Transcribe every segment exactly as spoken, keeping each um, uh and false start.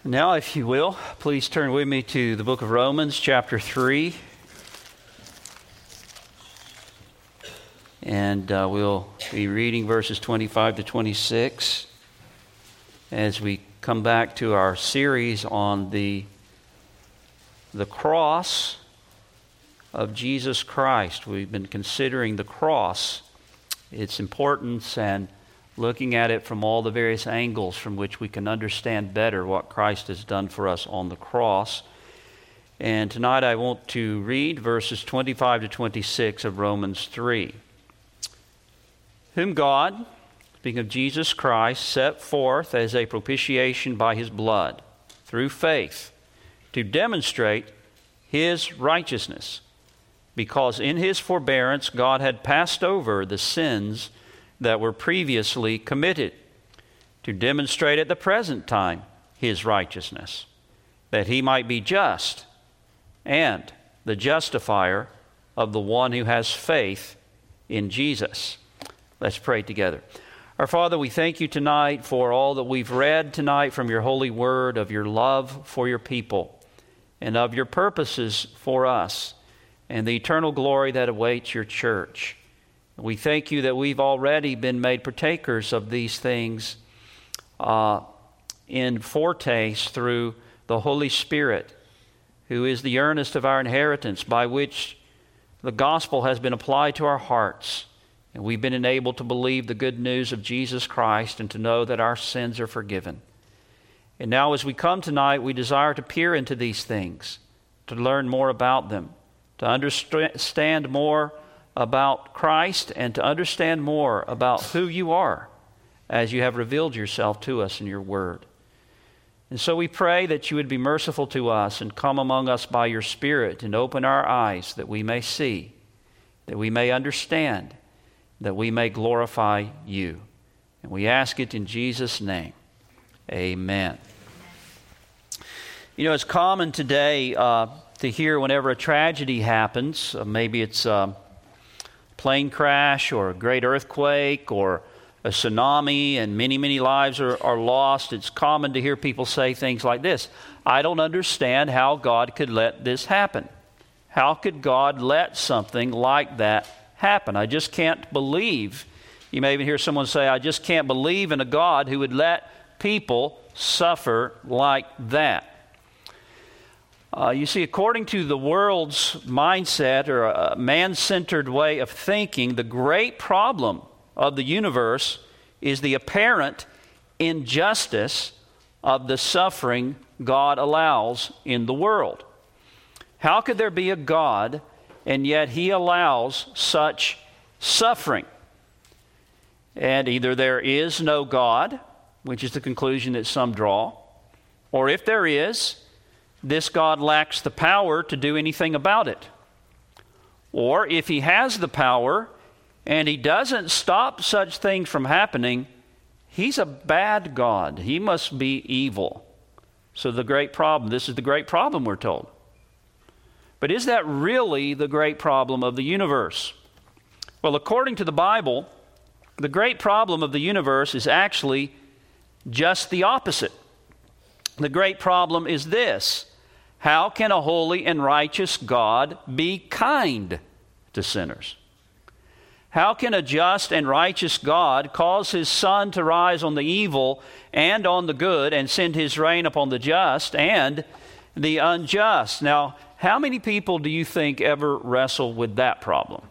Now, if you will, please turn with me to the book of Romans, chapter three. And uh, we'll be reading verses twenty-five to twenty-six as we come back to our series on the, the cross of Jesus Christ. We've been considering the cross, its importance, and looking at it from all the various angles from which we can understand better what Christ has done for us on the cross. And tonight I want to read verses twenty-five to twenty-six of Romans three. Whom God, speaking of Jesus Christ, set forth as a propitiation by His blood, through faith, to demonstrate His righteousness, because in His forbearance God had passed over the sins that were previously committed, to demonstrate at the present time His righteousness, that He might be just and the justifier of the one who has faith in Jesus. Let's pray together. Our Father, we thank You tonight for all that we've read tonight from Your holy word, of Your love for Your people, and of Your purposes for us, and the eternal glory that awaits Your church. We thank You that we've already been made partakers of these things uh, in foretaste through the Holy Spirit, who is the earnest of our inheritance, by which the gospel has been applied to our hearts. And we've been enabled to believe the good news of Jesus Christ and to know that our sins are forgiven. And now as we come tonight, we desire to peer into these things, to learn more about them, to understand more about Christ, and to understand more about who You are as You have revealed Yourself to us in Your word. And so we pray that You would be merciful to us and come among us by Your Spirit and open our eyes that we may see, that we may understand, that we may glorify You. And we ask it in Jesus' name. Amen. You know, it's common today uh, to hear whenever a tragedy happens, uh, maybe it's a plane crash or a great earthquake or a tsunami, and many, many lives are, are lost. It's common to hear people say things like this: I don't understand how God could let this happen. How could God let something like that happen? I just can't believe. You may even hear someone say, I just can't believe in a God who would let people suffer like that. Uh, you see, according to the world's mindset, or a man-centered way of thinking, the great problem of the universe is the apparent injustice of the suffering God allows in the world. How could there be a God and yet He allows such suffering? And either there is no God, which is the conclusion that some draw, or if there is, this God lacks the power to do anything about it. Or if He has the power and He doesn't stop such things from happening, He's a bad God. He must be evil. So the great problem, this is the great problem, we're told. But is that really the great problem of the universe? Well, according to the Bible, the great problem of the universe is actually just the opposite. The great problem is this: how can a holy and righteous God be kind to sinners? How can a just and righteous God cause His sun to rise on the evil and on the good, and send His rain upon the just and the unjust? Now, how many people do you think ever wrestle with that problem?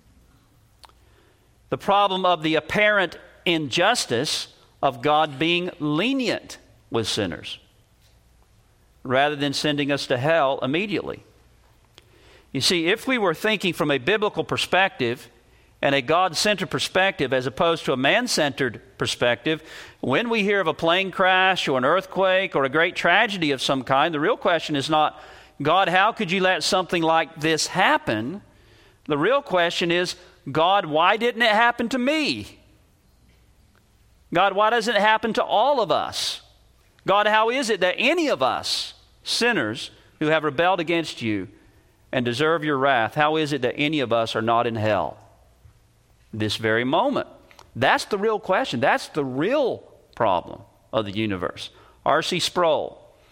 The problem of the apparent injustice of God being lenient with sinners, rather than sending us to hell immediately. You see, if we were thinking from a biblical perspective and a God-centered perspective as opposed to a man-centered perspective, when we hear of a plane crash or an earthquake or a great tragedy of some kind, the real question is not, God, how could You let something like this happen? The real question is, God, why didn't it happen to me? God, why doesn't it happen to all of us? God, how is it that any of us, sinners who have rebelled against You and deserve Your wrath, how is it that any of us are not in hell this very moment? That's the real question. That's the real problem of the universe. R C Sproul,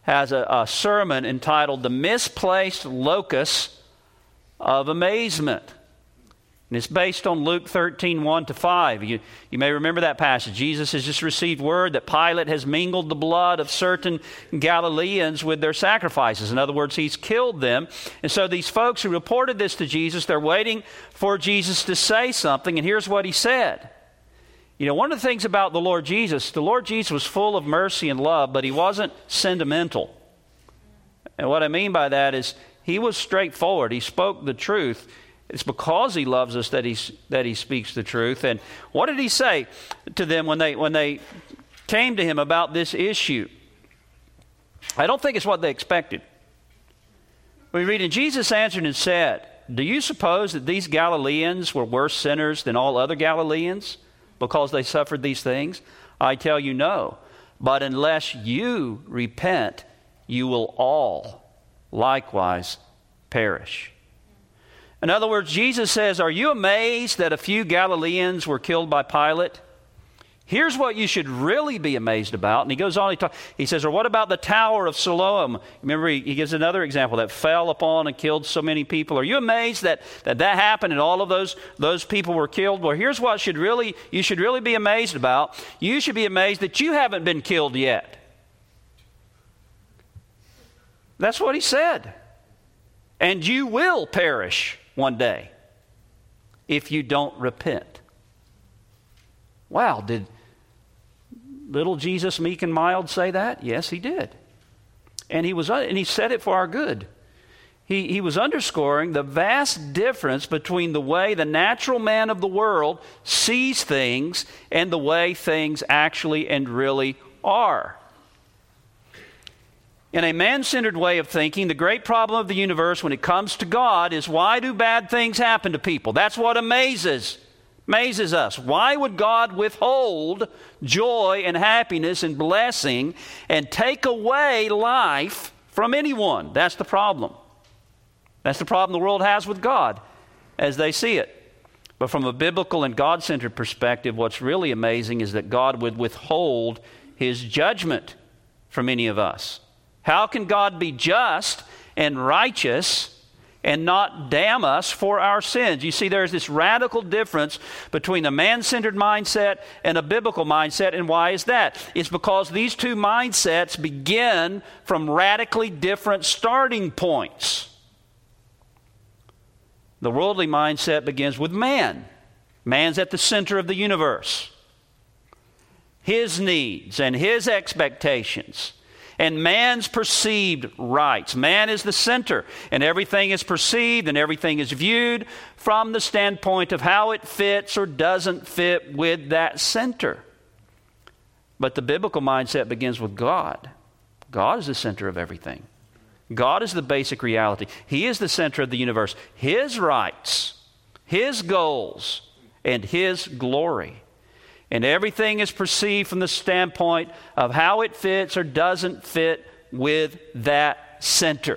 has a, a sermon entitled The Misplaced Locus of Amazement. And it's based on Luke thirteen, one to five. You, you may remember that passage. Jesus has just received word that Pilate has mingled the blood of certain Galileans with their sacrifices. In other words, he's killed them. And so these folks who reported this to Jesus, they're waiting for Jesus to say something. And here's what he said. You know, one of the things about the Lord Jesus, the Lord Jesus was full of mercy and love, but he wasn't sentimental. And what I mean by that is he was straightforward. He spoke the truth. It's because he loves us that, he's, that he speaks the truth. And what did he say to them when they, when they came to him about this issue? I don't think it's what they expected. We read, and Jesus answered and said, do you suppose that these Galileans were worse sinners than all other Galileans because they suffered these things? I tell you no. But unless you repent, you will all likewise perish. In other words, Jesus says, are you amazed that a few Galileans were killed by Pilate? Here's what you should really be amazed about. And he goes on, he, talk, he says, or what about the Tower of Siloam? Remember, he, he gives another example that fell upon and killed so many people. Are you amazed that that, that happened and all of those, those people were killed? Well, here's what should really you should really be amazed about. You should be amazed that you haven't been killed yet. That's what he said. And you will perish one day if you don't repent. Wow, did little Jesus, meek and mild, say that? Yes, he did. And he was, and he said it for our good. He, he was underscoring the vast difference between the way the natural man of the world sees things and the way things actually and really are. In a man-centered way of thinking, the great problem of the universe when it comes to God is, why do bad things happen to people? That's what amazes, amazes us. Why would God withhold joy and happiness and blessing and take away life from anyone? That's the problem. That's the problem the world has with God as they see it. But from a biblical and God-centered perspective, what's really amazing is that God would withhold his judgment from any of us. How can God be just and righteous and not damn us for our sins? You see, there's this radical difference between a man-centered mindset and a biblical mindset. And why is that? It's because these two mindsets begin from radically different starting points. The worldly mindset begins with man. Man's at the center of the universe. His needs and his expectations and man's perceived rights. Man is the center, and everything is perceived and everything is viewed from the standpoint of how it fits or doesn't fit with that center. But the biblical mindset begins with God. God is the center of everything. God is the basic reality. He is the center of the universe. His rights, his goals, and his glory. And everything is perceived from the standpoint of how it fits or doesn't fit with that center.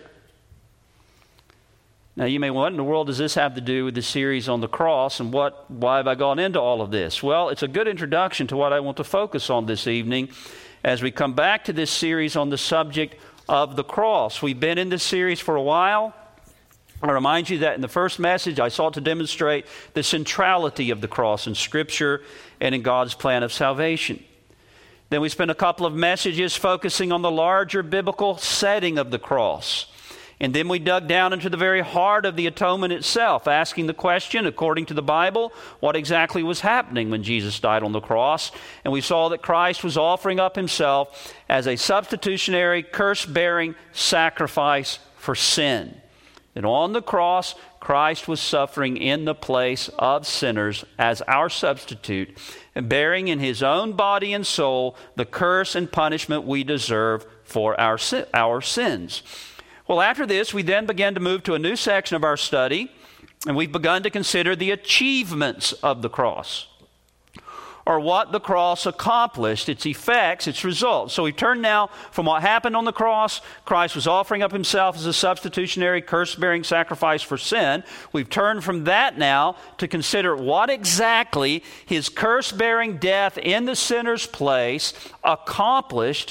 Now you may wonder, what in the world does this have to do with the series on the cross, and what? why have I gone into all of this? Well, it's a good introduction to what I want to focus on this evening as we come back to this series on the subject of the cross. We've been in this series for a while. I remind you that in the first message, I sought to demonstrate the centrality of the cross in Scripture and in God's plan of salvation. Then we spent a couple of messages focusing on the larger biblical setting of the cross. And then we dug down into the very heart of the atonement itself, asking the question, according to the Bible, what exactly was happening when Jesus died on the cross. And we saw that Christ was offering up himself as a substitutionary, curse-bearing sacrifice for sin. And on the cross, Christ was suffering in the place of sinners as our substitute, and bearing in his own body and soul the curse and punishment we deserve for our, our sins. Well, after this, we then began to move to a new section of our study, and we've begun to consider the achievements of the cross, or what the cross accomplished, its effects, its results. So we turn now from what happened on the cross. Christ was offering up himself as a substitutionary, curse-bearing sacrifice for sin. We've turned from that now to consider what exactly his curse-bearing death in the sinner's place accomplished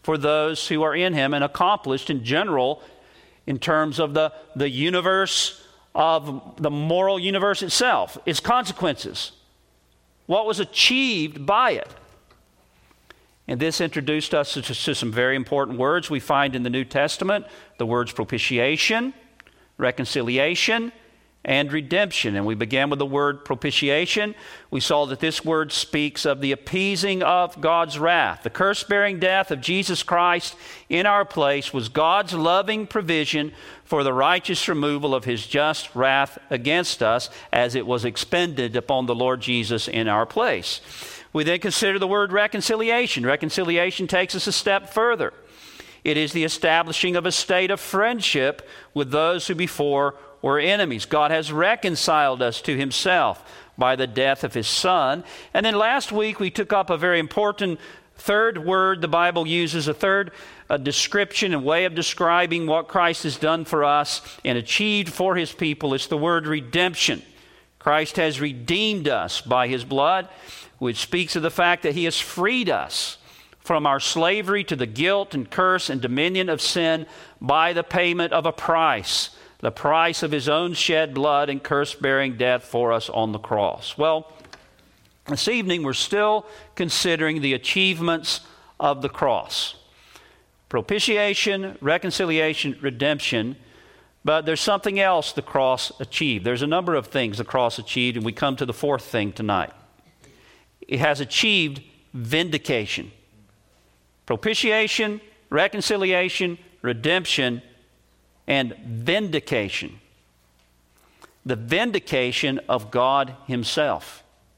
for those who are in him, and accomplished in general in terms of the, the universe, of the moral universe itself, its consequences, what was achieved by it. And this introduced us to, to some very important words we find in the New Testament, the words propitiation, reconciliation, and redemption. And we began with the word propitiation. We saw that this word speaks of the appeasing of God's wrath. The curse-bearing death of Jesus Christ in our place was God's loving provision for the righteous removal of his just wrath against us as it was expended upon the Lord Jesus in our place. We then consider the word reconciliation. Reconciliation takes us a step further. It is the establishing of a state of friendship with those who before were enemies. God has reconciled us to himself by the death of his Son. And then last week we took up a very important third word the Bible uses, a third a description and way of describing what Christ has done for us and achieved for his people. It's the word redemption. Christ has redeemed us by his blood, which speaks of the fact that he has freed us from our slavery to the guilt and curse and dominion of sin by the payment of a price. The price of his own shed blood and curse-bearing death for us on the cross. Well, this evening we're still considering the achievements of the cross. Propitiation, reconciliation, redemption. But there's something else the cross achieved. There's a number of things the cross achieved, and we come to the fourth thing tonight. It has achieved vindication. Propitiation, reconciliation, redemption, and vindication. The vindication of God himself.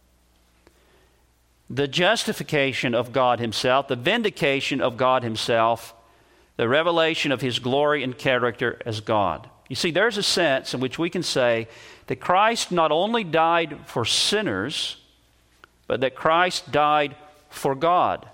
The justification of God himself, the vindication of God himself, the revelation of his glory and character as God. You see, there's a sense in which we can say that Christ not only died for sinners, but that Christ died for God.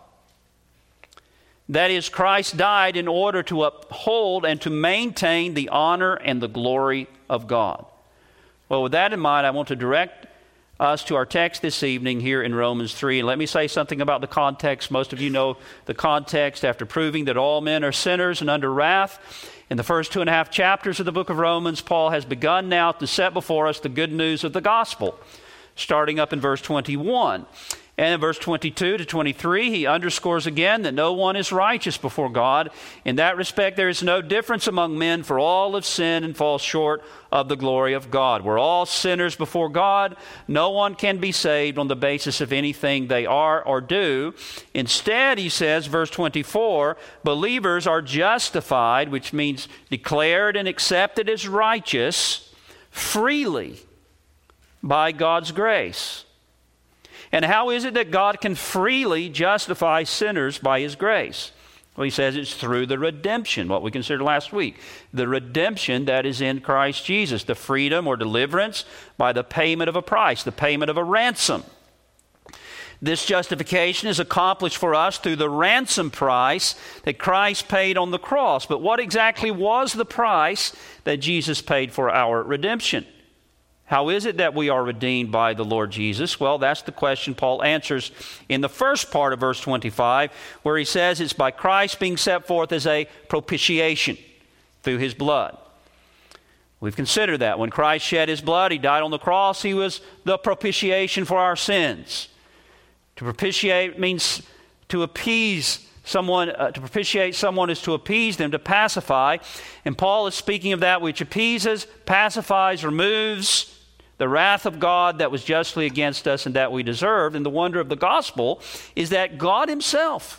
That is, Christ died in order to uphold and to maintain the honor and the glory of God. Well, with that in mind, I want to direct us to our text this evening here in Romans three. And let me say something about the context. Most of you know the context after proving that all men are sinners and under wrath. In the first two and a half chapters of the book of Romans, Paul has begun now to set before us the good news of the gospel, starting up in verse twenty-one. And in verse twenty-two to twenty-three, he underscores again that no one is righteous before God. In that respect, there is no difference among men, for all have sinned and fall short of the glory of God. We're all sinners before God. No one can be saved on the basis of anything they are or do. Instead, he says, verse twenty-four, believers are justified, which means declared and accepted as righteous, freely by God's grace. And how is it that God can freely justify sinners by his grace? Well, he says it's through the redemption, what we considered last week. The redemption that is in Christ Jesus, the freedom or deliverance by the payment of a price, the payment of a ransom. This justification is accomplished for us through the ransom price that Christ paid on the cross. But what exactly was the price that Jesus paid for our redemption? How is it that we are redeemed by the Lord Jesus? Well, that's the question Paul answers in the first part of verse twenty-five, where he says it's by Christ being set forth as a propitiation through his blood. We've considered that. When Christ shed his blood, he died on the cross, he was the propitiation for our sins. To propitiate means to appease someone. Uh, to propitiate someone is to appease them, to pacify. And Paul is speaking of that which appeases, pacifies, removes the wrath of God that was justly against us and that we deserved. And the wonder of the gospel is that God himself,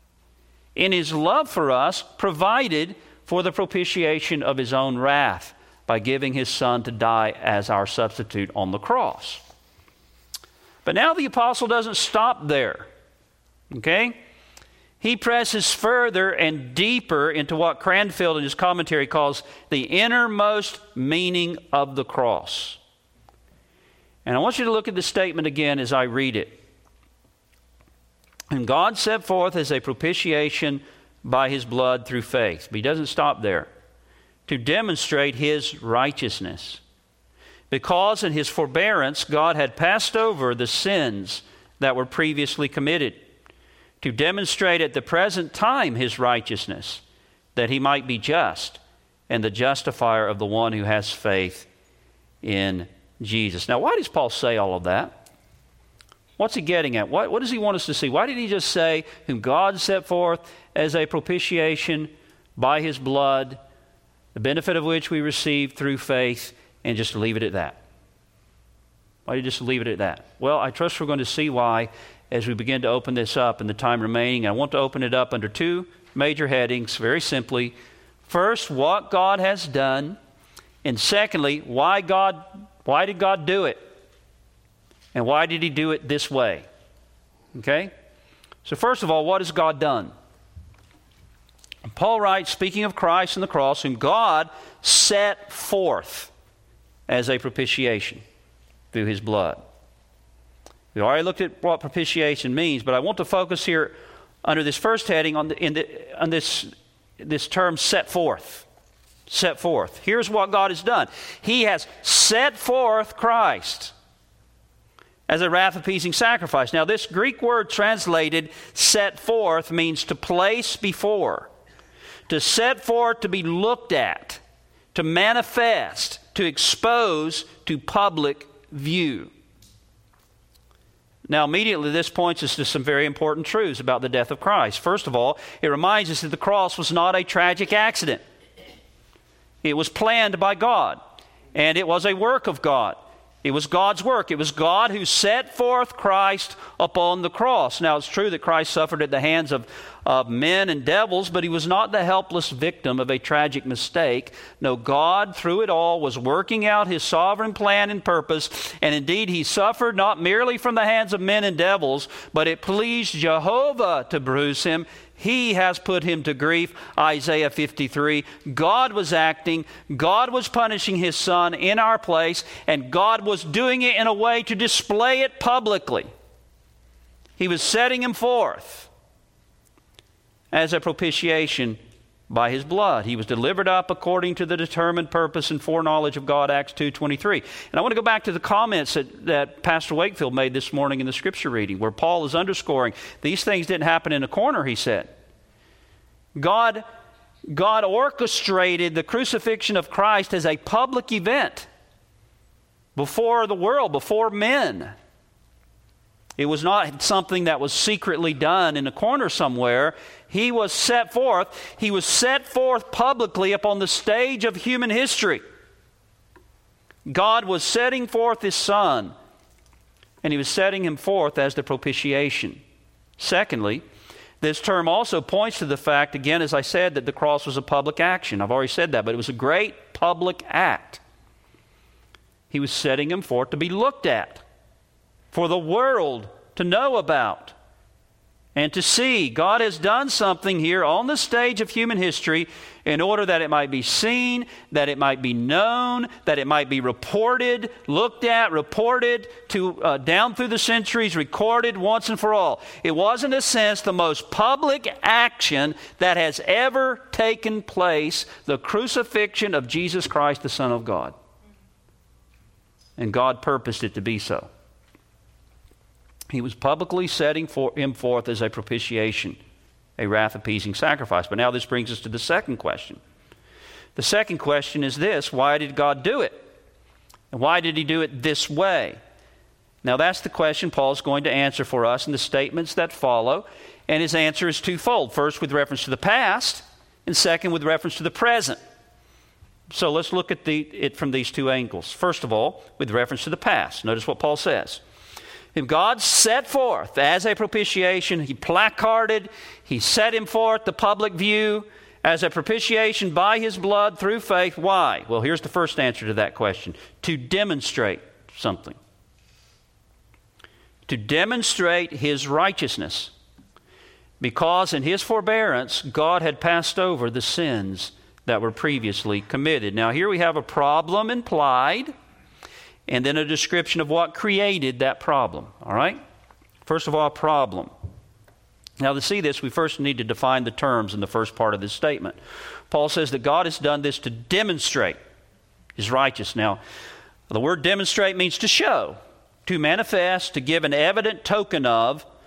in his love for us, provided for the propitiation of his own wrath by giving his Son to die as our substitute on the cross. But now the apostle doesn't stop there. Okay? He presses further and deeper into what Cranfield in his commentary calls the innermost meaning of the cross. And I want you to look at the statement again as I read it. And God set forth as a propitiation by his blood through faith. But he doesn't stop there. To demonstrate his righteousness. Because in his forbearance, God had passed over the sins that were previously committed, to demonstrate at the present time his righteousness, that he might be just and the justifier of the one who has faith in Jesus. Now, why does Paul say all of that? What's he getting at? What, what does he want us to see? Why did he just say, whom God set forth as a propitiation by his blood, the benefit of which we receive through faith, and just leave it at that? Why did he just leave it at that? Well, I trust we're going to see why as we begin to open this up in the time remaining. I want to open it up under two major headings, very simply. First, what God has done, and secondly, why God, why did God do it? And why did he do it this way? Okay? So first of all, what has God done? Paul writes, speaking of Christ and the cross, whom God set forth as a propitiation through his blood. We already looked at what propitiation means, but I want to focus here under this first heading on, the, in the, on this, this term set forth. Set forth. Here's what God has done. He has set forth Christ as a wrath-appeasing sacrifice. Now, this Greek word translated set forth means to place before, to set forth, to be looked at, to manifest, to expose to public view. Now, immediately this points us to some very important truths about the death of Christ. First of all, it reminds us that the cross was not a tragic accident. It was planned by God, and it was a work of God. It was God's work. It was God who set forth Christ upon the cross. Now, it's true that Christ suffered at the hands of, of men and devils, but he was not the helpless victim of a tragic mistake. No, God, through it all, was working out his sovereign plan and purpose, and indeed he suffered not merely from the hands of men and devils, but it pleased Jehovah to bruise him. He has put him to grief, Isaiah fifty-three. God was acting, God was punishing his son in our place, and God was doing it in a way to display it publicly. He was setting him forth as a propitiation by his blood. He was delivered up according to the determined purpose and foreknowledge of God, Acts two twenty-three. And I want to go back to the comments that, that Pastor Wakefield made this morning in the scripture reading, where Paul is underscoring these things didn't happen in a corner, he said. God, God orchestrated the crucifixion of Christ as a public event before the world, before men. It was not something that was secretly done in a corner somewhere. He was set forth. He was set forth publicly upon the stage of human history. God was setting forth his Son, and he was setting him forth as the propitiation. Secondly, this term also points to the fact, again, as I said, that the cross was a public action. I've already said that, but it was a great public act. He was setting him forth to be looked at, for the world to know about and to see. God has done something here on the stage of human history in order that it might be seen, that it might be known, that it might be reported, looked at, reported, to uh, down through the centuries, recorded once and for all. It was, in a sense, the most public action that has ever taken place, the crucifixion of Jesus Christ, the Son of God. And God purposed it to be so. He was publicly setting for him forth as a propitiation, a wrath-appeasing sacrifice. But now this brings us to the second question. The second question is this: why did God do it? And why did he do it this way? Now that's the question Paul's going to answer for us in the statements that follow. And his answer is twofold. First, with reference to the past, and second, with reference to the present. So let's look at the, it from these two angles. First of all, with reference to the past. Notice what Paul says. Whom God set forth as a propitiation, he placarded, he set him forth to public view as a propitiation by his blood through faith. Why? Well, here's the first answer to that question. To demonstrate something. To demonstrate his righteousness. Because in his forbearance, God had passed over the sins that were previously committed. Now here we have a problem implied, and then a description of what created that problem. All right? First of all, problem. Now, to see this, we first need to define the terms in the first part of this statement. Paul says that God has done this to demonstrate his righteousness. Now, the word demonstrate means to show, to manifest, to give an evident token of,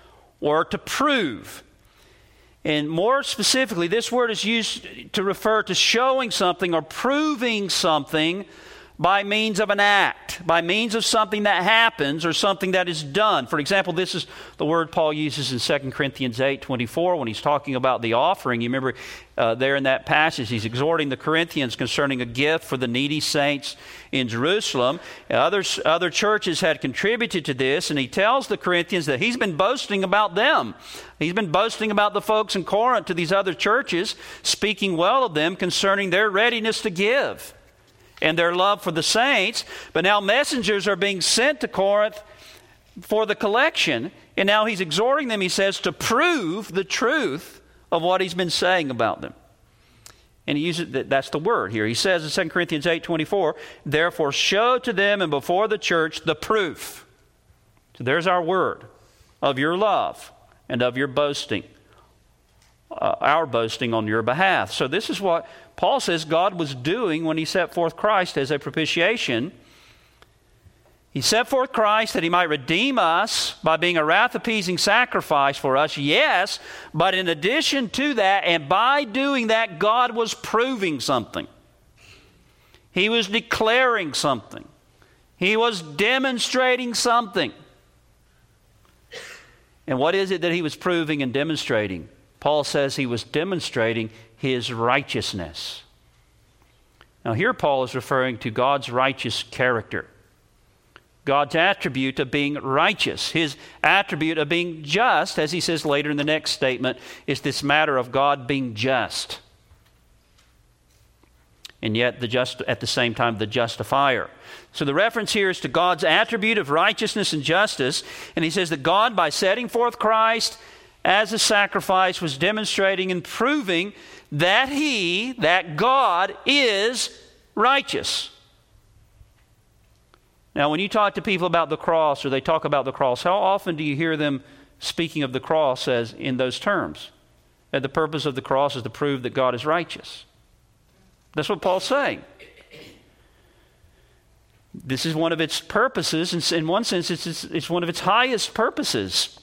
or to prove. And more specifically, this word is used to refer to showing something or proving something by means of an act, by means of something that happens or something that is done. For example, this is the word Paul uses in Second Corinthians eight twenty-four when he's talking about the offering. You remember uh, there in that passage, he's exhorting the Corinthians concerning a gift for the needy saints in Jerusalem. Others, other churches had contributed to this, and he tells the Corinthians that he's been boasting about them. He's been boasting about the folks in Corinth to these other churches, speaking well of them concerning their readiness to give and their love for the saints. But now messengers are being sent to Corinth for the collection, and now he's exhorting them, he says, to prove the truth of what he's been saying about them. And he uses that's the word here. He says in Second Corinthians eight twenty-four, therefore show to them and before the church the proof. So there's our word of your love and of your boasting, uh, our boasting on your behalf. So this is what Paul says God was doing when he set forth Christ as a propitiation. He set forth Christ that he might redeem us by being a wrath-appeasing sacrifice for us, yes, but in addition to that, and by doing that, God was proving something. He was declaring something. He was demonstrating something. And what is it that he was proving and demonstrating? Paul says he was demonstrating his righteousness. Now here Paul is referring to God's righteous character. God's attribute of being righteous. His attribute of being just, as he says later in the next statement, is this matter of God being just. And yet the just at the same time the justifier. So the reference here is to God's attribute of righteousness and justice. And he says that God, by setting forth Christ as a sacrifice, was demonstrating and proving that he, that God, is righteous. Now, when you talk to people about the cross, or they talk about the cross, how often do you hear them speaking of the cross as in those terms? That the purpose of the cross is to prove that God is righteous. That's what Paul's saying. This is one of its purposes, and in one sense, it's, it's, it's one of its highest purposes.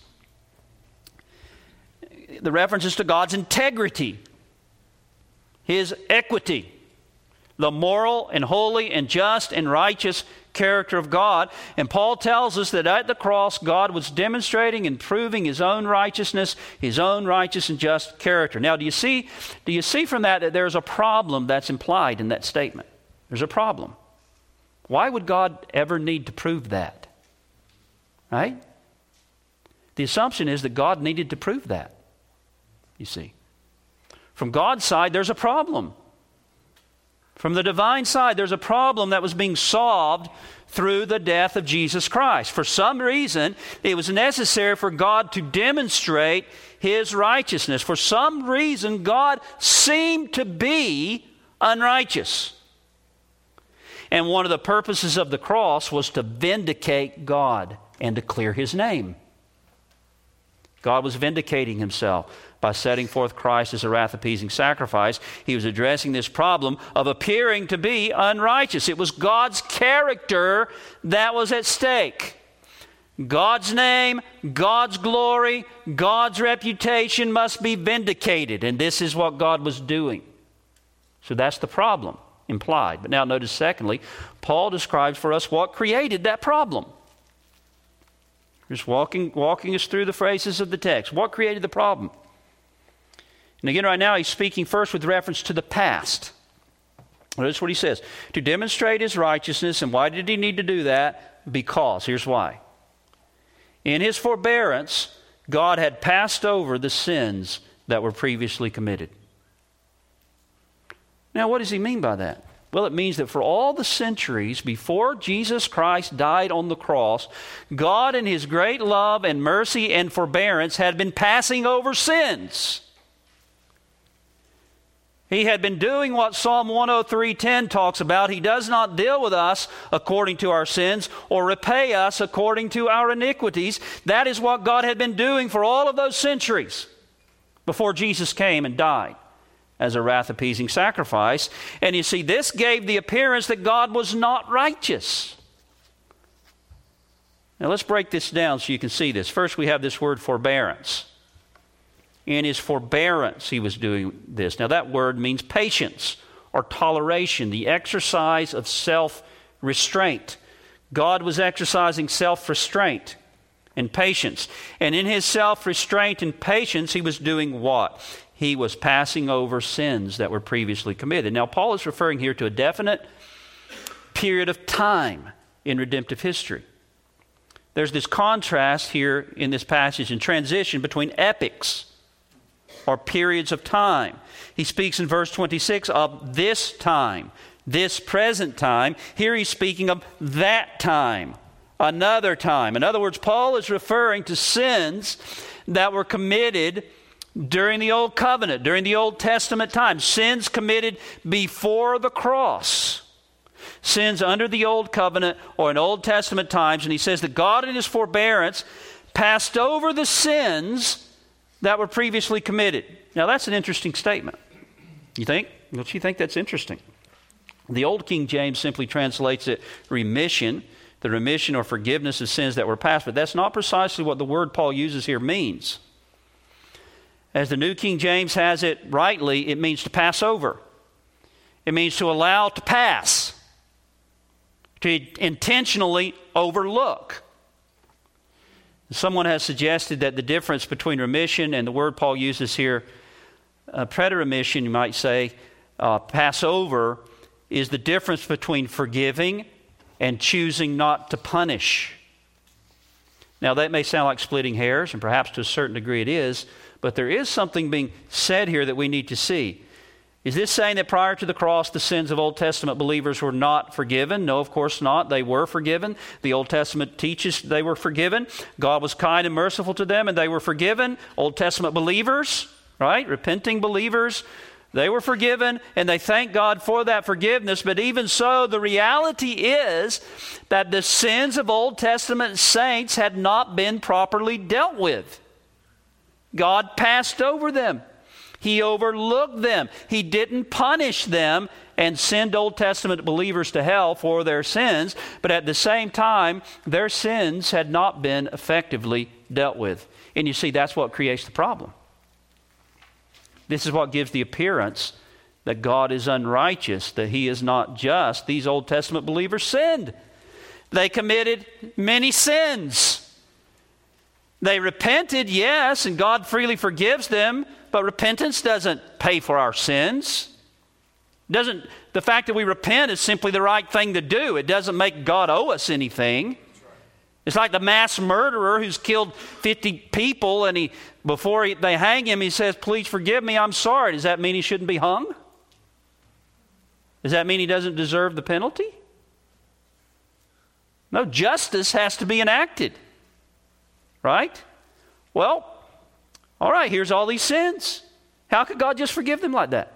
The reference is to God's integrity, his equity, the moral and holy and just and righteous character of God. And Paul tells us that at the cross, God was demonstrating and proving his own righteousness, his own righteous and just character. Now, do you see, do you see from that that there's a problem that's implied in that statement? There's a problem. Why would God ever need to prove that? Right? The assumption is that God needed to prove that, you see. From God's side, there's a problem. From the divine side, there's a problem that was being solved through the death of Jesus Christ. For some reason, it was necessary for God to demonstrate his righteousness. For some reason, God seemed to be unrighteous. And one of the purposes of the cross was to vindicate God and to clear his name. God was vindicating himself by setting forth Christ as a wrath-appeasing sacrifice. He was addressing this problem of appearing to be unrighteous. It was God's character that was at stake. God's name, God's glory, God's reputation must be vindicated. And this is what God was doing. So that's the problem implied. But now notice secondly, Paul describes for us what created that problem. Just walking, walking us through the phrases of the text. What created the problem? And again, right now, he's speaking first with reference to the past. Notice what he says. To demonstrate his righteousness. And why did he need to do that? Because. Here's why. In his forbearance, God had passed over the sins that were previously committed. Now, what does he mean by that? Well, it means that for all the centuries before Jesus Christ died on the cross, God in his great love and mercy and forbearance had been passing over sins. He had been doing what Psalm one oh three ten talks about. He does not deal with us according to our sins or repay us according to our iniquities. That is what God had been doing for all of those centuries before Jesus came and died as a wrath-appeasing sacrifice. And you see, this gave the appearance that God was not righteous. Now let's break this down so you can see this. First, we have this word forbearance. In his forbearance, he was doing this. Now that word means patience or toleration, the exercise of self-restraint. God was exercising self-restraint and patience. And in his self-restraint and patience, he was doing what? He was passing over sins that were previously committed. Now, Paul is referring here to a definite period of time in redemptive history. There's this contrast here in this passage and transition between epochs or periods of time. He speaks in verse twenty-six of this time, this present time. Here he's speaking of that time, another time. In other words, Paul is referring to sins that were committed during the Old Covenant, during the Old Testament times. Sins committed before the cross. Sins under the Old Covenant or in Old Testament times. And he says that God in his forbearance passed over the sins that were previously committed. Now that's an interesting statement. You think? Don't you think that's interesting? The Old King James simply translates it remission, the remission or forgiveness of sins that were past. But that's not precisely what the word Paul uses here means. As the New King James has it rightly, it means to pass over. It means to allow to pass, to intentionally overlook. Someone has suggested that the difference between remission and the word Paul uses here, uh, pretermission, you might say, uh, pass over, is the difference between forgiving and choosing not to punish. Now that may sound like splitting hairs, and perhaps to a certain degree it is, but there is something being said here that we need to see. Is this saying that prior to the cross, the sins of Old Testament believers were not forgiven? No, of course not. They were forgiven. The Old Testament teaches they were forgiven. God was kind and merciful to them, and they were forgiven. Old Testament believers, right? Repenting believers, they were forgiven, and they thank God for that forgiveness. But even so, the reality is that the sins of Old Testament saints had not been properly dealt with. God passed over them. He overlooked them. He didn't punish them and send Old Testament believers to hell for their sins, but at the same time, their sins had not been effectively dealt with. And you see, that's what creates the problem. This is what gives the appearance that God is unrighteous, that He is not just. These Old Testament believers sinned. They committed many sins. They repented, yes, and God freely forgives them, but repentance doesn't pay for our sins. Doesn't, the fact that we repent is simply the right thing to do. It doesn't make God owe us anything. It's like the mass murderer who's killed fifty people, and he before he, they hang him, he says, "Please forgive me, I'm sorry." Does that mean he shouldn't be hung? Does that mean he doesn't deserve the penalty? No, justice has to be enacted. Right? Well, all right, here's all these sins. How could God just forgive them like that?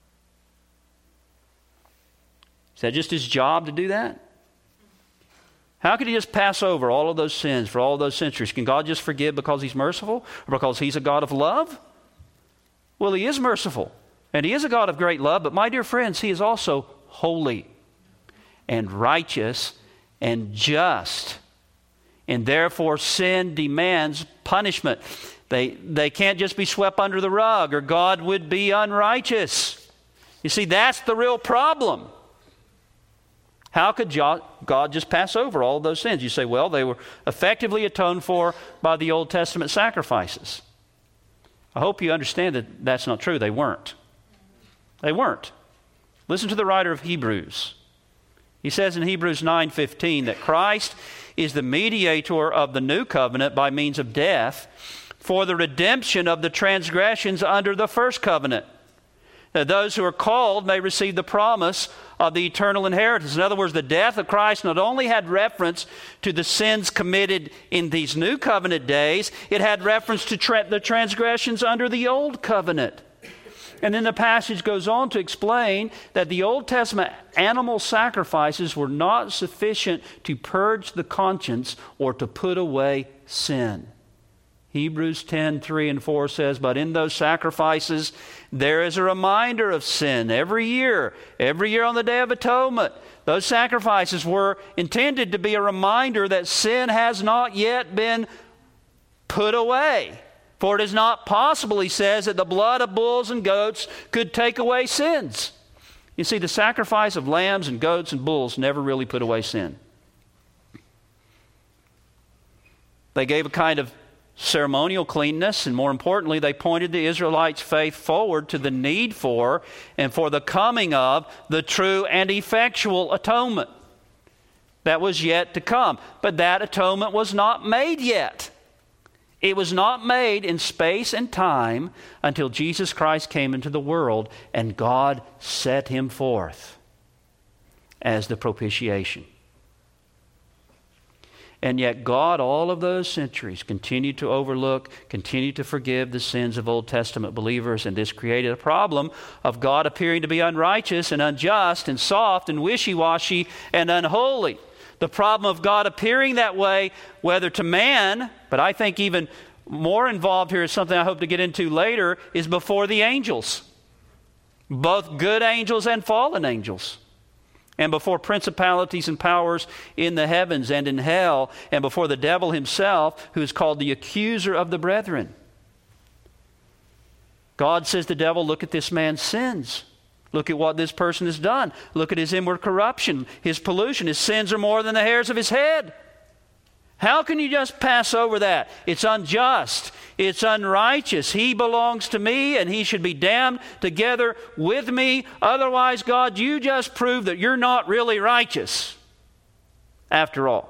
Is that just His job to do that? How could He just pass over all of those sins for all of those centuries? Can God just forgive because He's merciful or because He's a God of love? Well, He is merciful and He is a God of great love, but my dear friends, He is also holy and righteous and just. And therefore, sin demands punishment. They, they can't just be swept under the rug, or God would be unrighteous. You see, that's the real problem. How could God just pass over all of those sins? You say, well, they were effectively atoned for by the Old Testament sacrifices. I hope you understand that that's not true. They weren't. They weren't. Listen to the writer of Hebrews. He says in Hebrews nine fifteen that Christ is the mediator of the new covenant by means of death for the redemption of the transgressions under the first covenant, that those who are called may receive the promise of the eternal inheritance. In other words, the death of Christ not only had reference to the sins committed in these new covenant days, it had reference to tra- the transgressions under the old covenant. And then the passage goes on to explain that the Old Testament animal sacrifices were not sufficient to purge the conscience or to put away sin. Hebrews ten, three and four says, but in those sacrifices there is a reminder of sin every year, every year on the Day of Atonement. Those sacrifices were intended to be a reminder that sin has not yet been put away. For it is not possible, he says, that the blood of bulls and goats could take away sins. You see, the sacrifice of lambs and goats and bulls never really put away sin. They gave a kind of ceremonial cleanness, and more importantly, they pointed the Israelites' faith forward to the need for and for the coming of the true and effectual atonement that was yet to come. But that atonement was not made yet. It was not made in space and time until Jesus Christ came into the world and God set him forth as the propitiation. And yet God, all of those centuries, continued to overlook, continued to forgive the sins of Old Testament believers. And this created a problem of God appearing to be unrighteous and unjust and soft and wishy-washy and unholy. The problem of God appearing that way, whether to man, but I think even more involved here is something I hope to get into later, is before the angels. Both good angels and fallen angels. And before principalities and powers in the heavens and in hell, and before the devil himself, who is called the accuser of the brethren. God says to the devil, look at this man's sins. Look at what this person has done. Look at his inward corruption, his pollution. His sins are more than the hairs of his head. How can you just pass over that? It's unjust. It's unrighteous. He belongs to me and he should be damned together with me. Otherwise, God, you just prove that you're not really righteous. After all,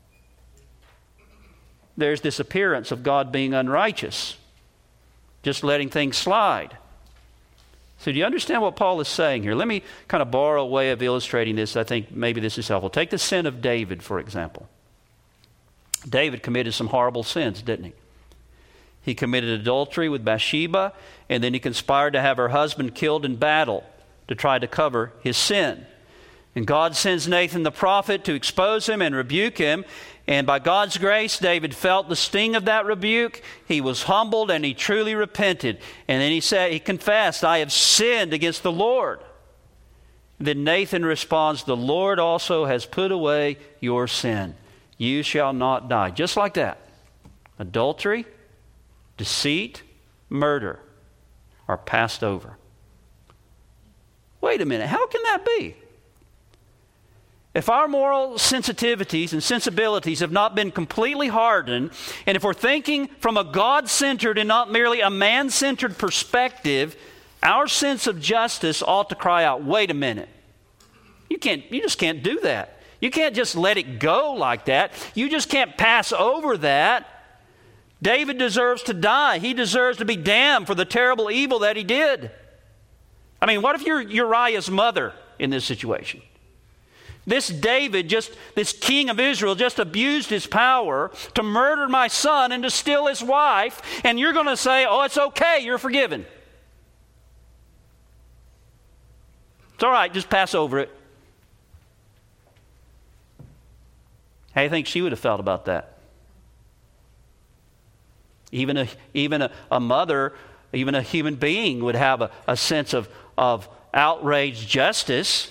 there's this appearance of God being unrighteous, just letting things slide. So do you understand what Paul is saying here? Let me kind of borrow a way of illustrating this. I think maybe this is helpful. Take the sin of David, for example. David committed some horrible sins, didn't he? He committed adultery with Bathsheba, and then he conspired to have her husband killed in battle to try to cover his sin. And God sends Nathan the prophet to expose him and rebuke him. And by God's grace, David felt the sting of that rebuke. He was humbled and he truly repented. And then he said, he confessed, I have sinned against the Lord. Then Nathan responds, the Lord also has put away your sin. You shall not die. Just like that. Adultery, deceit, murder are passed over. Wait a minute, how can that be? If our moral sensitivities and sensibilities have not been completely hardened, and if we're thinking from a God-centered and not merely a man-centered perspective, our sense of justice ought to cry out, wait a minute. You can't, you just can't do that. You can't just let it go like that. You just can't pass over that. David deserves to die. He deserves to be damned for the terrible evil that he did. I mean, what if you're Uriah's mother in this situation? This David, just this king of Israel, just abused his power to murder my son and to steal his wife, and you're going to say, oh, it's okay, you're forgiven. It's all right, just pass over it. How do you think she would have felt about that? Even a, even a, a mother, even a human being would have a, a sense of, of outraged justice.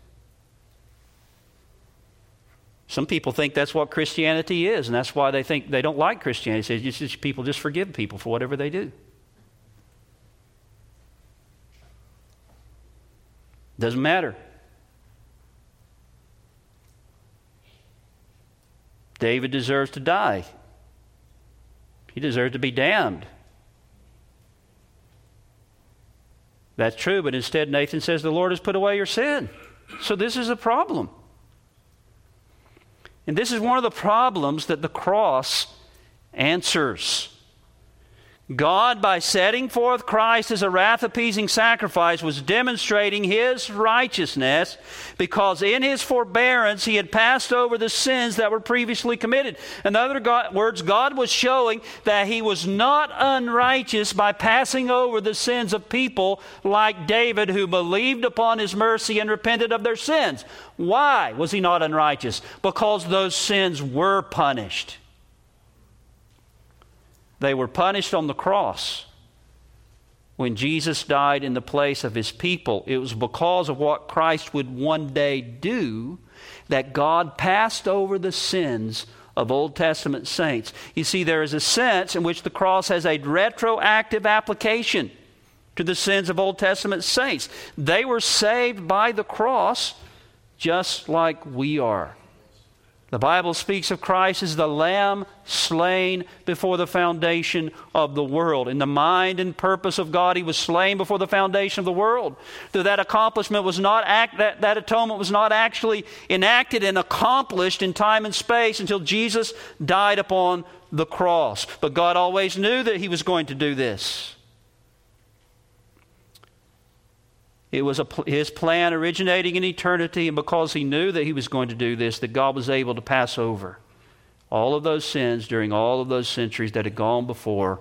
Some people think that's what Christianity is, and that's why they think they don't like Christianity. It's just people just forgive people for whatever they do. Doesn't matter. David deserves to die. He deserves to be damned. That's true, but instead Nathan says, the Lord has put away your sin. So this is a problem. And this is one of the problems that the cross answers. God, by setting forth Christ as a wrath-appeasing sacrifice, was demonstrating his righteousness because in his forbearance he had passed over the sins that were previously committed. In other words, God was showing that he was not unrighteous by passing over the sins of people like David who believed upon his mercy and repented of their sins. Why was he not unrighteous? Because those sins were punished. They were punished on the cross. When Jesus died in the place of his people, it was because of what Christ would one day do that God passed over the sins of Old Testament saints. You see, there is a sense in which the cross has a retroactive application to the sins of Old Testament saints. They were saved by the cross just like we are. The Bible speaks of Christ as the Lamb slain before the foundation of the world. In the mind and purpose of God, he was slain before the foundation of the world. Though that accomplishment was not act, that, that atonement was not actually enacted and accomplished in time and space until Jesus died upon the cross. But God always knew that he was going to do this. It was a, his plan originating in eternity, and because he knew that he was going to do this, that God was able to pass over all of those sins during all of those centuries that had gone before,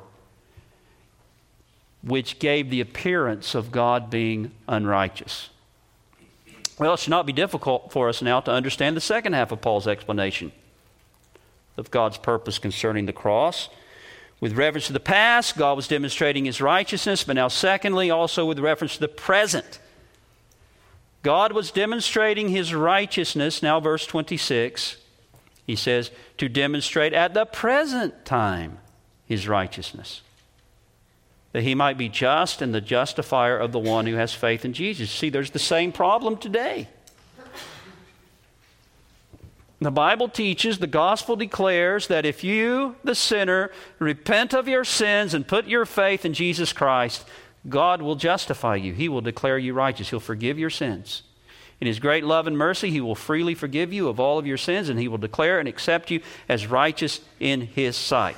which gave the appearance of God being unrighteous. Well, it should not be difficult for us now to understand the second half of Paul's explanation of God's purpose concerning the cross. With reference to the past, God was demonstrating his righteousness, but now secondly, also with reference to the present. God was demonstrating his righteousness, now verse twenty-six, he says, to demonstrate at the present time his righteousness, that he might be just and the justifier of the one who has faith in Jesus. See, there's the same problem today. The Bible teaches, the gospel declares that if you, the sinner, repent of your sins and put your faith in Jesus Christ, God will justify you. He will declare you righteous. He'll forgive your sins. In his great love and mercy, he will freely forgive you of all of your sins, and he will declare and accept you as righteous in his sight.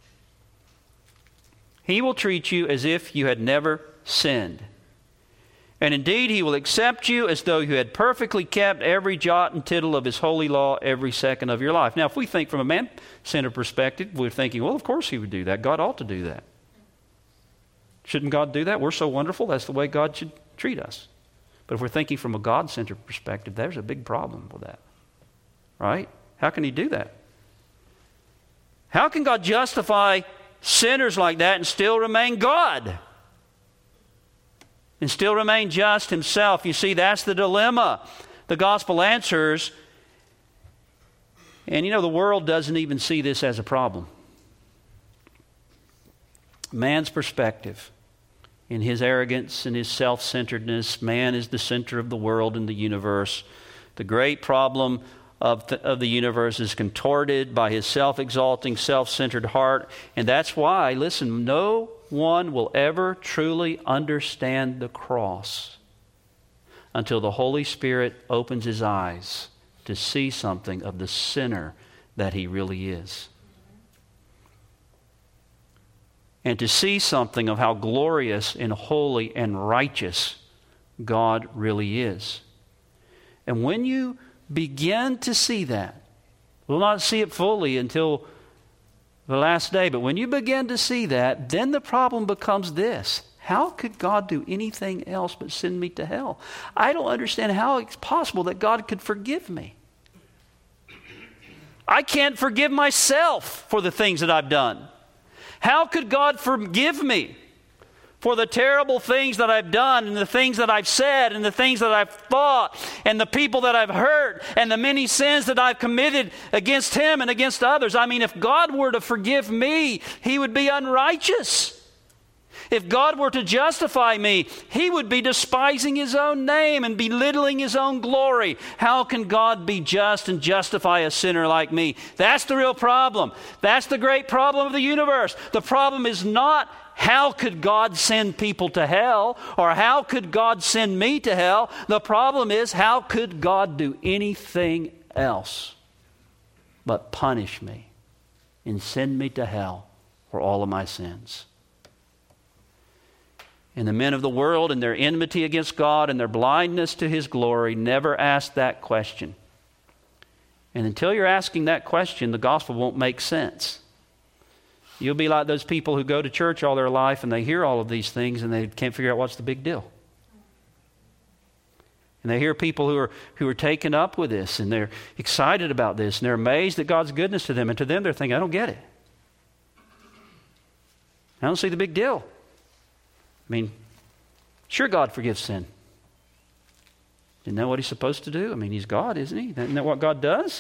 He will treat you as if you had never sinned. And indeed, he will accept you as though you had perfectly kept every jot and tittle of his holy law every second of your life. Now, if we think from a man-centered perspective, we're thinking, well, of course he would do that. God ought to do that. Shouldn't God do that? We're so wonderful. That's the way God should treat us. But if we're thinking from a God-centered perspective, there's a big problem with that. Right? How can he do that? How can God justify sinners like that and still remain God? And still remain just himself? You see, that's the dilemma the gospel answers. And you know, the world doesn't even see this as a problem. Man's perspective, in his arrogance and his self-centeredness, man is the center of the world and the universe. The great problem of the, of the universe is contorted by his self-exalting, self-centered heart. And that's why, listen, no one will ever truly understand the cross until the Holy Spirit opens his eyes to see something of the sinner that he really is. And to see something of how glorious and holy and righteous God really is. And when you begin to see that, we'll not see it fully until the last day, but when you begin to see that, then the problem becomes this. How could God do anything else but send me to hell? I don't understand how it's possible that God could forgive me. I can't forgive myself for the things that I've done. How could God forgive me for the terrible things that I've done and the things that I've said and the things that I've thought and the people that I've hurt and the many sins that I've committed against him and against others? I mean, if God were to forgive me, he would be unrighteous. If God were to justify me, he would be despising his own name and belittling his own glory. How can God be just and justify a sinner like me? That's the real problem. That's the great problem of the universe. The problem is not how could God send people to hell or how could God send me to hell. The problem is how could God do anything else but punish me and send me to hell for all of my sins. And the men of the world and their enmity against God and their blindness to his glory never asked that question. And until you're asking that question, the gospel won't make sense. You'll be like those people who go to church all their life and they hear all of these things and they can't figure out what's the big deal. And they hear people who are who are taken up with this and they're excited about this and they're amazed at God's goodness to them. And to them they're thinking, I don't get it. I don't see the big deal. I mean, sure, God forgives sin. Isn't that what he's supposed to do? I mean, he's God, isn't he? Isn't that what God does?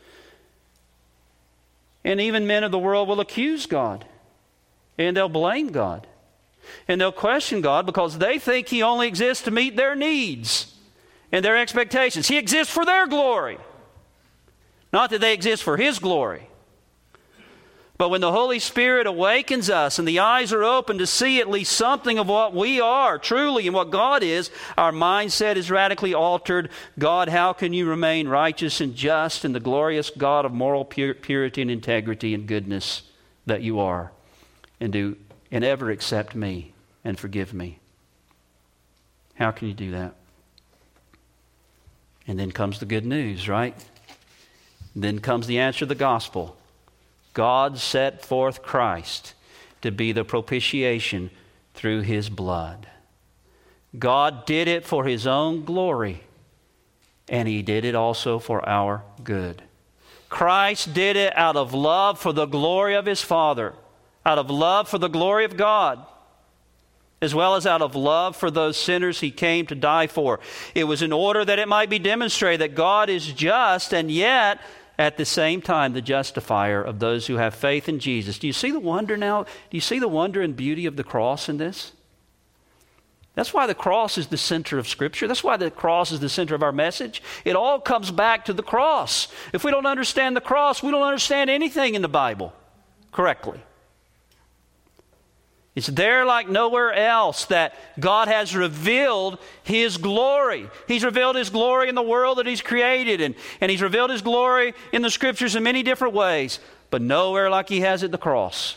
And even men of the world will accuse God. And they'll blame God. And they'll question God because they think he only exists to meet their needs and their expectations. He exists for their glory. Not that they exist for his glory. But when the Holy Spirit awakens us and the eyes are open to see at least something of what we are truly and what God is, our mindset is radically altered. God, how can you remain righteous and just and the glorious God of moral pur- purity and integrity and goodness that you are, and do and ever accept me and forgive me? How can you do that? And then comes the good news, right? And then comes the answer to the gospel. God set forth Christ to be the propitiation through his blood. God did it for his own glory, and he did it also for our good. Christ did it out of love for the glory of his Father, out of love for the glory of God, as well as out of love for those sinners he came to die for. It was in order that it might be demonstrated that God is just, and yet at the same time, the justifier of those who have faith in Jesus. Do you see the wonder now? Do you see the wonder and beauty of the cross in this? That's why the cross is the center of Scripture. That's why the cross is the center of our message. It all comes back to the cross. If we don't understand the cross, we don't understand anything in the Bible correctly. It's there like nowhere else that God has revealed his glory. He's revealed his glory in the world that he's created, and, and he's revealed his glory in the Scriptures in many different ways, but nowhere like he has at the cross.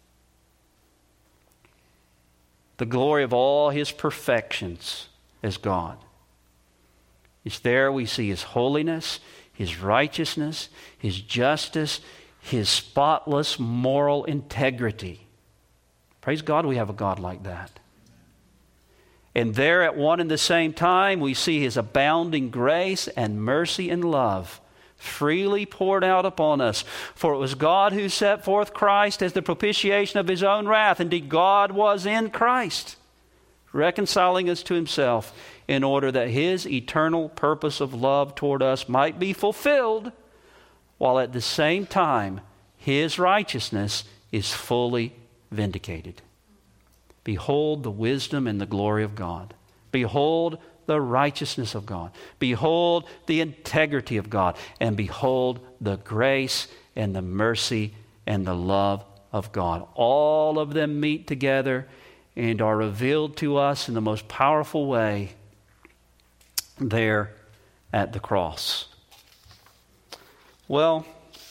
The glory of all his perfections as God. It's there we see his holiness, his righteousness, his justice, his spotless moral integrity. Praise God, we have a God like that. And there at one and the same time, we see his abounding grace and mercy and love freely poured out upon us. For it was God who set forth Christ as the propitiation of his own wrath. Indeed, God was in Christ, reconciling us to himself in order that his eternal purpose of love toward us might be fulfilled, while at the same time his righteousness is fully vindicated. Behold the wisdom and the glory of God. Behold the righteousness of God. Behold the integrity of God. And behold the grace and the mercy and the love of God. All of them meet together and are revealed to us in the most powerful way there at the cross. Well,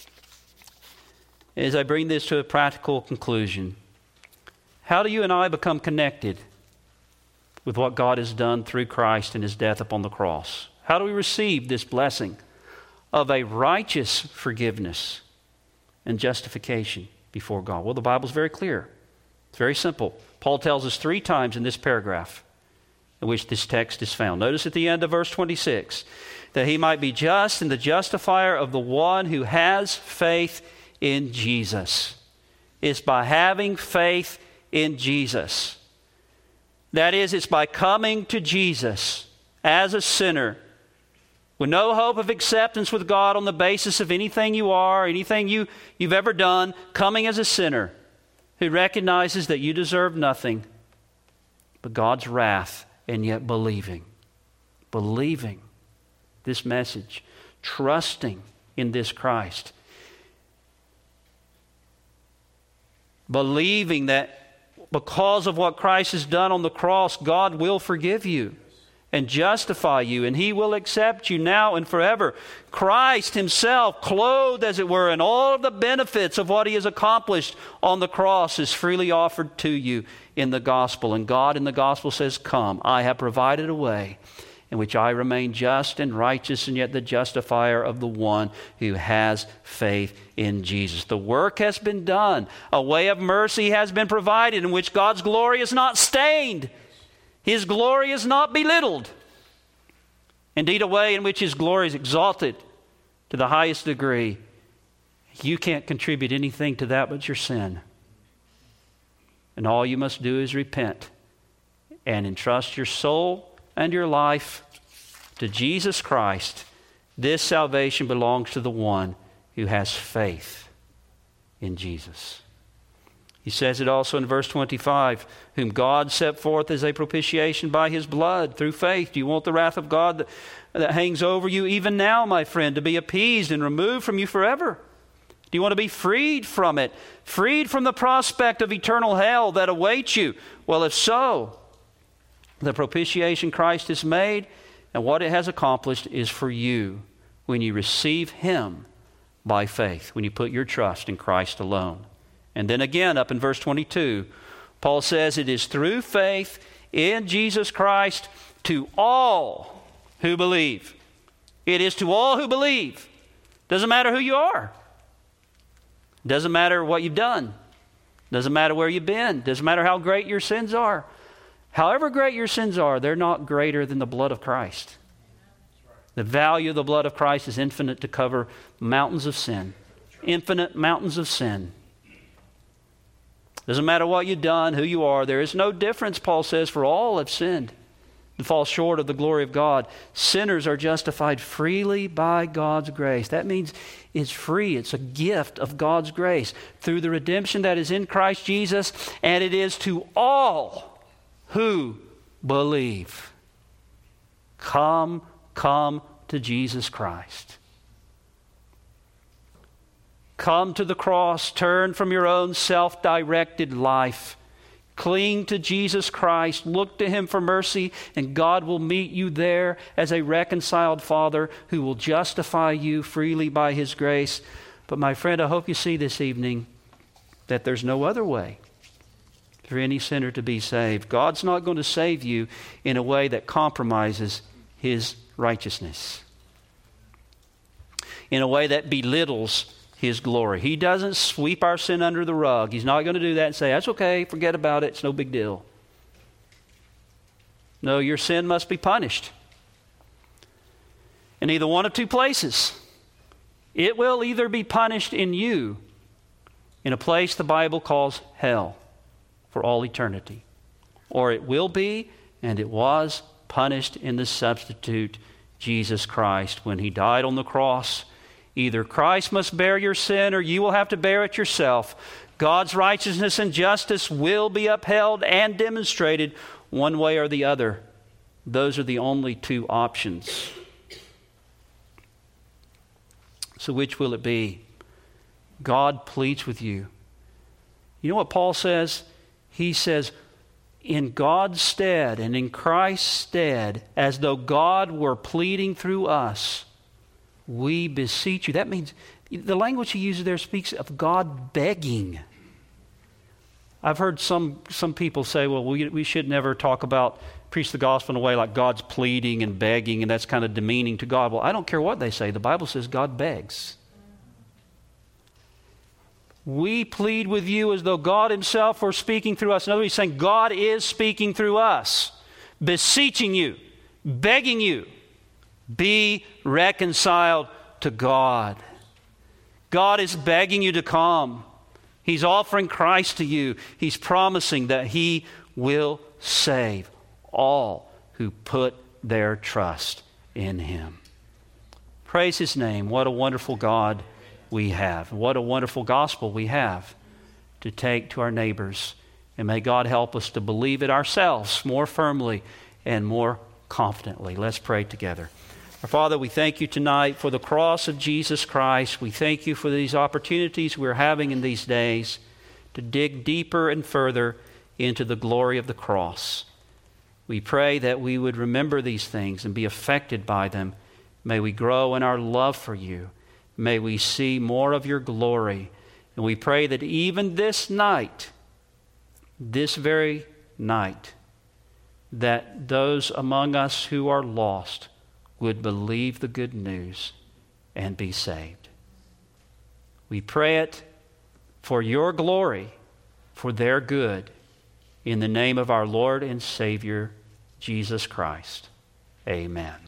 as I bring this to a practical conclusion, how do you and I become connected with what God has done through Christ and his death upon the cross? How do we receive this blessing of a righteous forgiveness and justification before God? Well, the Bible's very clear. It's very simple. Paul tells us three times in this paragraph in which this text is found. Notice at the end of verse twenty-six, that he might be just and the justifier of the one who has faith in Jesus. It's by having faith in Jesus. That is, it's by coming to Jesus as a sinner with no hope of acceptance with God on the basis of anything you are, anything you, you've ever done, coming as a sinner who recognizes that you deserve nothing but God's wrath, and yet believing, believing this message, trusting in this Christ, believing that because of what Christ has done on the cross, God will forgive you and justify you, and he will accept you now and forever. Christ himself, clothed as it were in all of the benefits of what he has accomplished on the cross, is freely offered to you in the gospel. And God in the gospel says, come, I have provided a way in which I remain just and righteous and yet the justifier of the one who has faith in Jesus. The work has been done. A way of mercy has been provided in which God's glory is not stained. His glory is not belittled. Indeed, a way in which his glory is exalted to the highest degree. You can't contribute anything to that but your sin. And all you must do is repent and entrust your soul and your life to Jesus Christ. This salvation belongs to the one who has faith in Jesus. He says it also in verse twenty-five, whom God set forth as a propitiation by his blood through faith. Do you want the wrath of God that, that hangs over you even now, my friend, to be appeased and removed from you forever? Do you want to be freed from it? Freed from the prospect of eternal hell that awaits you? Well, if so, the propitiation Christ has made and what it has accomplished is for you when you receive him by faith, when you put your trust in Christ alone. And then again, up in verse twenty-two, Paul says it is through faith in Jesus Christ to all who believe. It is to all who believe. Doesn't matter who you are. Doesn't matter what you've done. Doesn't matter where you've been. Doesn't matter how great your sins are. However great your sins are, they're not greater than the blood of Christ. The value of the blood of Christ is infinite to cover mountains of sin. Infinite mountains of sin. Doesn't matter what you've done, who you are. There is no difference, Paul says, for all have sinned and fall short of the glory of God. Sinners are justified freely by God's grace. That means it's free. It's a gift of God's grace through the redemption that is in Christ Jesus, and it is to all who believe. Come, come to Jesus Christ. Come to the cross. Turn from your own self-directed life. Cling to Jesus Christ. Look to him for mercy, and God will meet you there as a reconciled Father who will justify you freely by his grace. But my friend, I hope you see this evening that there's no other way for any sinner to be saved. God's not going to save you in a way that compromises his righteousness, in a way that belittles his glory. He doesn't sweep our sin under the rug. He's not going to do that and say, that's okay, forget about it, it's no big deal. No, your sin must be punished. In either one of two places. It will either be punished in you, in a place the Bible calls hell for all eternity, or it will be, and it was, punished in the substitute, Jesus Christ, when he died on the cross. Either Christ must bear your sin or you will have to bear it yourself. God's righteousness and justice will be upheld and demonstrated one way or the other. Those are the only two options. So which will it be? God pleads with you. You know what Paul says? He says, in God's stead and in Christ's stead, as though God were pleading through us, we beseech you. That means the language he uses there speaks of God begging. I've heard some some people say, well, we, we should never talk about, preach the gospel in a way like God's pleading and begging, and that's kind of demeaning to God. Well, I don't care what they say. The Bible says God begs. We plead with you as though God himself were speaking through us. In other words, he's saying God is speaking through us, beseeching you, begging you, be reconciled to God. God is begging you to come. He's offering Christ to you. He's promising that he will save all who put their trust in him. Praise his name. What a wonderful God we have. What a wonderful gospel we have to take to our neighbors. And may God help us to believe it ourselves more firmly and more confidently. Let's pray together. Our Father, we thank you tonight for the cross of Jesus Christ. We thank you for these opportunities we're having in these days to dig deeper and further into the glory of the cross. We pray that we would remember these things and be affected by them. May we grow in our love for you. May we see more of your glory. And we pray that even this night, this very night, that those among us who are lost would believe the good news and be saved. We pray it for your glory, for their good, in the name of our Lord and Savior, Jesus Christ. Amen.